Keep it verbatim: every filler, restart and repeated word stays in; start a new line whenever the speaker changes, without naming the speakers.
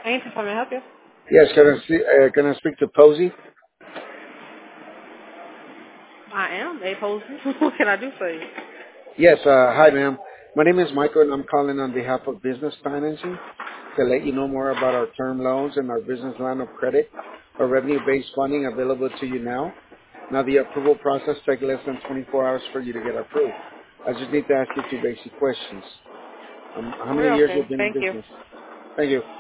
Ain't this something to help you?
Yes, can I, see, uh, can I speak to Posey?
I am a poser. What can I do for you?
Yes, uh, hi ma'am. My name is Michael and I'm calling on behalf of Business Financing to let you know more about our term loans and our business line of credit, our revenue-based funding available to you now. Now the approval process takes less than twenty-four hours for you to get approved. I just need to ask you two basic questions. Um, how many
We're
years
okay.
you've been in
Thank you.
business? Thank you.